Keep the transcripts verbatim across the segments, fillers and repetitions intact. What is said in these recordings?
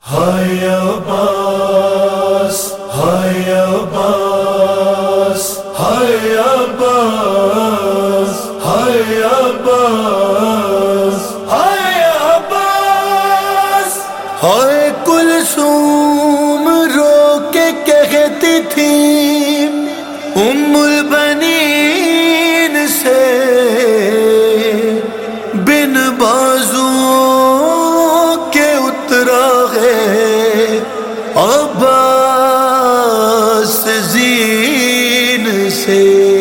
ہائے عباس ہائے عباس ہائے عباس ہائے عباس ہائے عباس ہائے کلثوم رو کے کہتی تھی ام البنین سے بن بازو کے اترا ہے عباس زین سے۔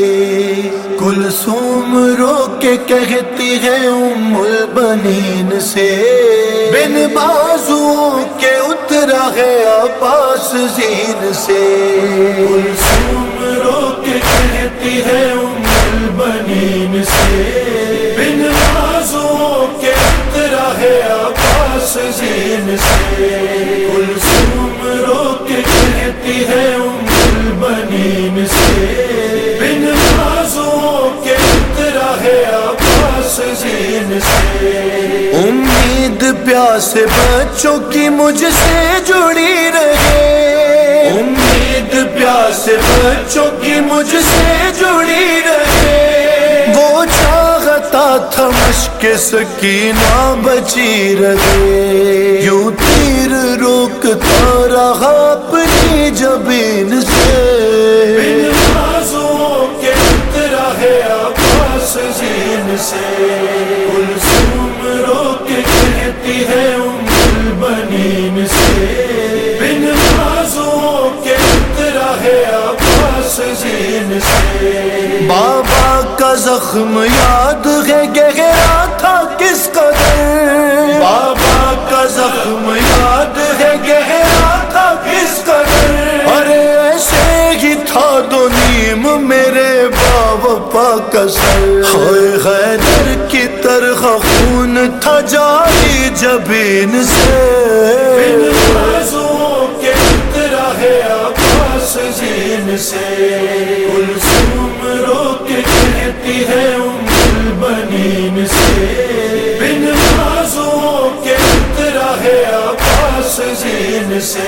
کلثوم رو کے کہتی ہے ام البنین سے بن بازو کے اترا ہے عباس زین سے۔ کلثوم رو کے کہتی ہے ام البنین سے بن بازو کے اترا ہے عباس زین سے۔ کلثوم رو کے کہتی ہے ام البنین سے بن بازو کے اترا ہے عباس زین سے۔ امید پیاس بچوں کی مجھ سے جڑی رہے، امید پیاس بچوں کی مجھ سے جڑی رہے، وہ چاہتا تھا مشق سکینہ بچی رہے، یوں تیر روکتا رہا اپنی جبین سے۔ بن بازو کے اترا ہے عباس زین سے۔ کلثوم رو کے کہتی ہے ام البنین سے بن بازو کے اترا ہے عباس زین سے۔ بابا کا زخم یاد ہے گہرا تھا کس قدر، بابا کا زخم یاد ہے گہرا تھا کس قدر، ارے ایسے ہی تھا دو نیم میرے باوپا کا سر، ہائے حیدر کی طرح خون تھا جاری جبین سے۔ بن بازو کے اترا ہے عباس زین سے۔ کلثوم رو کے کہتی ہے ام البنین سے بن بازو کے اترا ہے عباس زین سے۔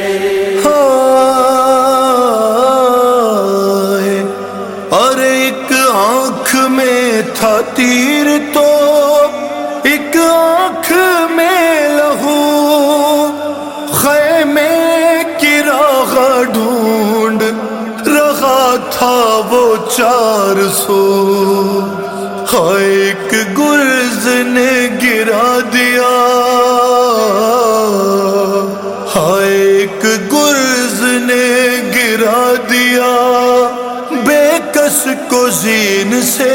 ہائے اور ایک آنکھ میں تھا تیر تو ایک آنکھ میں لہو، خیمے کی راہ ڈھونڈ رہا تھا وہ چار سو، ہائے ایک گرز نے گرا دیا، ہائے ایک گرز نے گرا دیا بے کس کو زین سے۔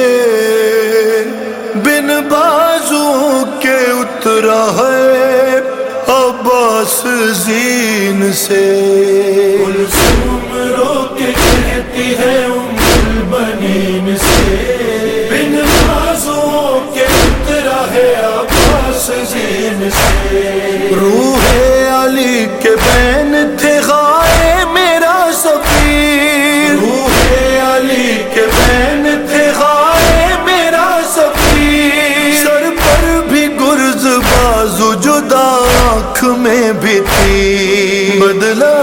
بن بازو کے اترا ہے عباس زین سے۔ کلثوم رو کے کہتی ہے ام البنین سے بن بازو کے اترا ہے عباس زین سے۔ روح علی کے بین تھے غائے میرا سفیر، روح علی کے بین تھے غائے میرا سفیر، سر پر بھی گرز بازو جدا آنکھ میں بھی تھی، بدلا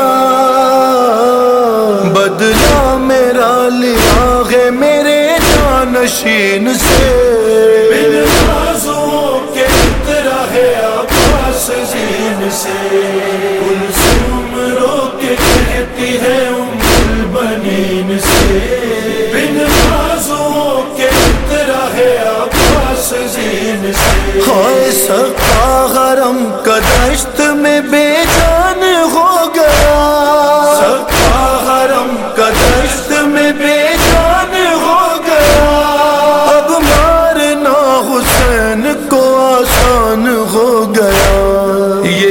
بدلا میرا لیا ہے میرے جانشین سے۔ بن بازو کے اترا ہے عباس زین سے۔ کلثوم رو کے کہتی ہے ام البنین سے بن بازو کے اترا ہے عباس زین سے۔ ہائے سقا حرم کا دشت میں بے جان ہو گیا، سقا حرم کا دشت میں بے جان ہو گیا، اب مارنا حسین کو آسان ہو گیا، یہ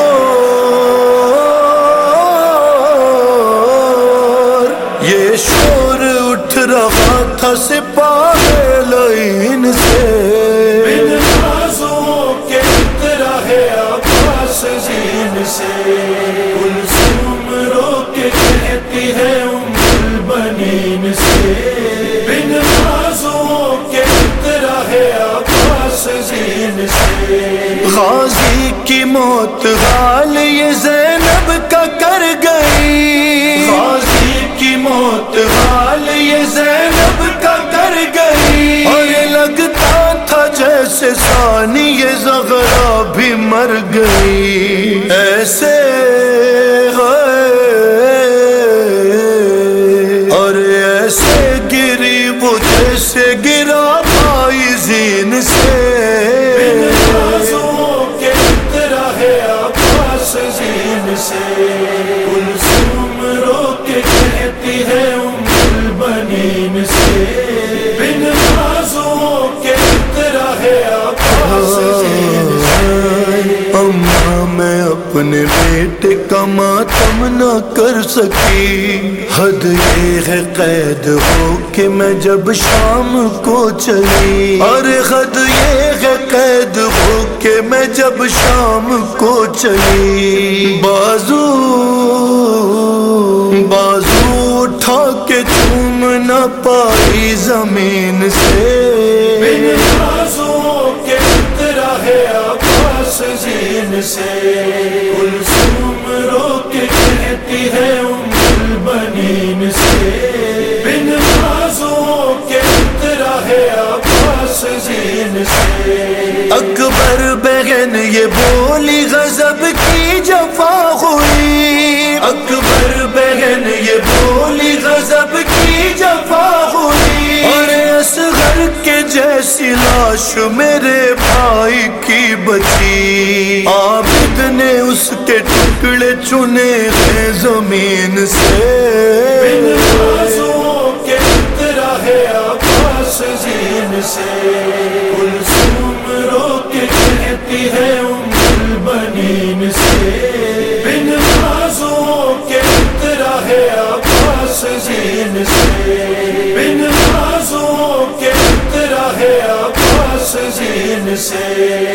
شور یہ شور اٹھ رہا تھا سپاہ لعین سے۔ بن بازو کے اترا ہے عباس زین سے۔ کلثوم رو کے کہتی ہے ام البنین سے بن بازو کے اترا ہے عباس زین سے۔ غازی کی موت حال یہ زینب کا کر گئی، غازی کی موت حال یہ زینب کا کر گئی، اور لگتا تھا جیسے ثانی زغرا بھی مر گئی، ایسے اور ایسے گری وہ جیسے گرا پائی زین سے، بن بازوں کے اترا ہے عباس زین سے، کلثوم رو کے کہتی ہے ام البنین سے، بن بازوں کے اترا ہے عباس زین سے، اماں میں اپنے بیٹے کا ماتم نہ کر سکی، حد یہ ہے قید ہو کہ میں جب شام کو چلی، اور حد یہ ہے قید ہو کہ میں جب شام کو چلی، بازو بازو اٹھا کے چوم نہ پائی زمین سے، بن بازوں کے اترا ہے عباس زین سے، کلثوم رو کے کہتی ہے ام البنین سے، بن بازوں کے اترا ہے عباس زین سے، اکبر بہن یہ بولی غضب کی جفا ہوئی، اکبر بہن یہ بولی غضب کی جفا ہوئی، اور اصغر کے جیسی لاش میرے بھائی کی بچی، عابد نے اس کے ٹکڑے چنے ہیں زمین سے، بن بازوں کے اترا ہے عباس زین سے، کلثوم رو کے کہتی ہے ام البنین سے، بن بازوں کے اترا ہے عباس زین سے، بن بازوں کے اترا ہے عباس زین سے۔